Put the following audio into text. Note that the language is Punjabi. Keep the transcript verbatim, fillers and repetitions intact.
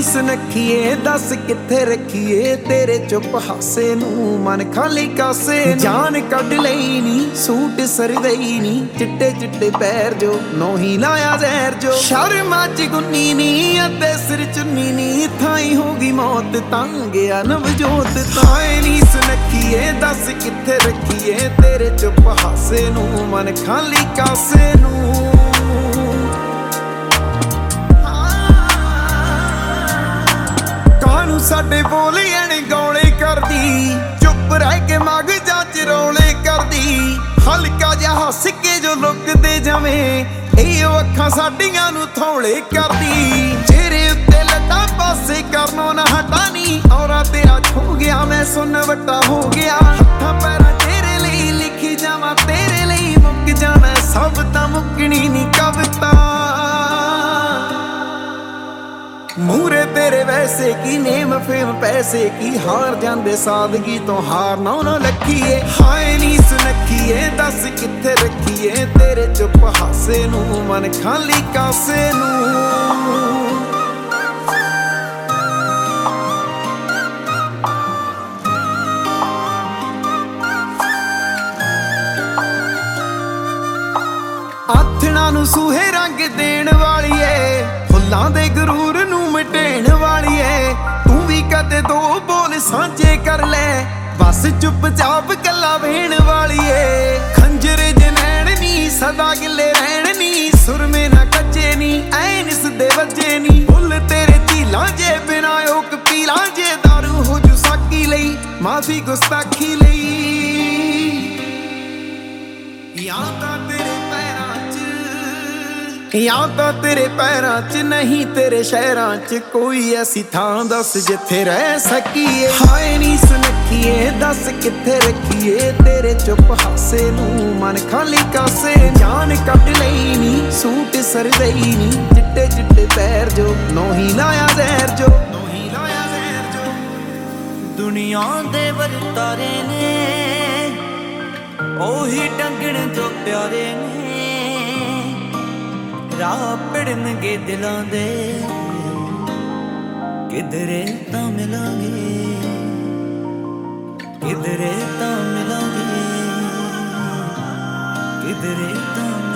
ਸੁਨੱਖੀਏ ਦੱਸ ਕਿੱਥੇ ਰੱਖੀਏ ਤੇਰੇ ਚੁੱਪ ਹਾਸੇ ਨੂੰ ਮਨ ਖਾਲੀ ਕਾਸੇ ਜਾਨ ਕੱਢ ਲਈ ਨੀ ਸੂਟ ਸਰਦਈ ਨੀ ਚਿੱਟੇ ਚਿੱਟੇ ਪੈਰ ਜੋ ਨੋਹੀ ਲਾਇਆ ਜ਼ਹਿਰ ਜੋ ਸ਼ਰਮਾ ਚ ਗੁੰਨੀ ਨੀ ਅੱਧੇ ਸਿਰ ਚੁੰਨੀ ਨੀ ਥਾਈ ਹੋ ਗਈ ਮੌਤ ਤੰਗਿਆ ਨਵਜੋਤ ਤਾਏ ਨੀ ਸੁਨੱਖੀਏ ਦੱਸ ਕਿੱਥੇ ਰੱਖੀਏ ਤੇਰੇ ਚੁੱਪ ਹਾਸੇ ਨੂੰ ਮਨ ਖਾਲੀ ਕਾਸੇ ਨੂੰ ਸਾਡੇ ਬੋਲੀਆਂ ਨੇ ਗੌਲੇ ਕਰਦੀ ਚੁੱਪ ਰਹਿ ਕੇ ਮਗਜਾਂ ਚ ਰੌਲੇ ਕਰਦੀ ਹਲਕਾ ਜਿਹਾ ਹੱਸ ਕੇ ਜੋ ਲੁਕਦੇ ਜਾਵੇਂ ਇਹ ਅੱਖਾਂ ਸਾਡੀਆਂ ਨੂੰ ਥੋਲੇ ਕਰਦੀ ਚਿਹਰੇ ਉੱਤੇ ਲੱਟਾਂ ਪਾਸੇ ਕਰਨੋਂ ਨਾ ਹਟਾ ਨੀ ਔਰਾ ਤੇਰਾ ਖੋ ਗਿਆ ਮੈਂ ਸੁਣ ਵੱਟਾ ਹੋ ਗਿਆ ਹੱਥਾਂ ਪੈਰਾਂ ਤੇਰੇ ਲਈ ਲਿਖੀ ਜਾਵਾਂ ਤੇਰੇ ਲਈ ਮੁੱਕ ਜਾਣਾ ਸਭ ਤਾਂ ਮੁੱਕਣੀ ਨੀ ਕਵਿਤਾ ਮੂਰੇ ਤੇਰੇ ਵੈਸੇ ਕੀ ਨੇਮ ਫੇਮ ਪੈਸੇ ਕੀ ਹਾਰ ਜਾਂਦੇ ਸਾਦਗੀ ਤੋਂ ਹਾਰ ਨਾ ਨਾ ਲੱਖੀਏ ਹਾਏ ਨੀ ਸੁਨੱਖੀਏ ਦੱਸ ਕਿੱਥੇ ਰੱਖੀਏ ਤੇਰੇ ਚੁੱਪ ਹਾਸੇ ਨੂੰ ਮਨ ਖਾਲੀ ਕਾਸੇ ਨੂੰ ਆਥਣਾ ਨੂੰ ਸੂਹੇ ਰੰਗ ਦੇਣ ਵਾਲੀਏ ਫੁੱਲਾਂ ਦੇ ਗਰੂਰ ਨੂੰ ਮਿਟੇਣ ਵਾਲੀਏ ਤੂੰ ਵੀ ਕਦੇ ਦੋ ਬੋਲ ਸਾਂਝੇ ਕਰ ਲੈ ਬਸ ਚੁੱਪਚਾਪ ਕੱਲਾ ਵੇਣ ਵਾਲੀਏ ਖੰਜਰ ਜਨੈਣ ਨੀ ਸਦਾ ਗਿੱਲੇ ਰਹਿਣ ਨੀ ਸੁਰਮੇ ਨਾ ਕੱਚੇ ਨੀ ਐਨ ਸਿੱਧੇ ਵੱਜੇ ਨੀ ਫੁੱਲ ਤੇਰੇ ਝੀਲਾਂ ਜੇ ਬਿਨਾ ਓਕ ਪੀਲਾਂ ਜੇ ਦਾਰੂ ਹੋ ਜੂ ਸਾਕੀ ਲਈ ਮਾਫੀ ਗੁਸਤਾਖੀ ਲਈ ਯਾਂ ਤਾਂ ਤੇਰੇ ਪੈਰਾਂ ਚ ਯਾਂ ਤਾਂ ਤੇਰੇ ਪੈਰਾਂ ਚ ਨਹੀਂ ਤੇਰੇ ਸ਼ਹਿਰਾਂ ਚ ਕੋਈ ਐਸੀ ਥਾਂ ਦੱਸ ਜਿੱਥੇ ਰਹਿ ਸਕੀਏ ਹਾਏ ਨੀ ਸੁਨੱਖੀਏ ਦੱਸ ਕਿੱਥੇ ਰੱਖੀਏ ਤੇਰੇ ਚੁੱਪ ਹਾਸੇ ਨੂੰ ਮਨ ਖਾਲੀ ਕਾਸੇ ਜਾਨ ਕੱਢ ਲਈ ਨੀ ਸੂਟ ਸਰਦਈ ਨੀ ਚਿੱਟੇ ਚਿੱਟੇ ਪੈਰ ਜੋ ਨੋਹੀ ਲਾਇਆ ਜ਼ਹਿਰ ਜੋ ਨੋਹੀ ਲਾਇਆ ਜ਼ਹਿਰ ਜੋ ਦੁਨੀਆ ਦੇ ਵਰਤਾਰੇ ਨੇ ਉਹੀ ਡੰਗਣ ਜੋ ਪਿਆਰੇ ਨੇ ਰਾਹ ਪੜਨਗੇ ਦਿਲਾਂ ਦੇ ਕਿਧਰੇ ਤਾਂ ਮਿਲਾਂਗੇ ਕਿਧਰੇ ਤਾਂ ਮਿਲਾਂਗੇ ਕਿਧਰੇ ਤਾਂ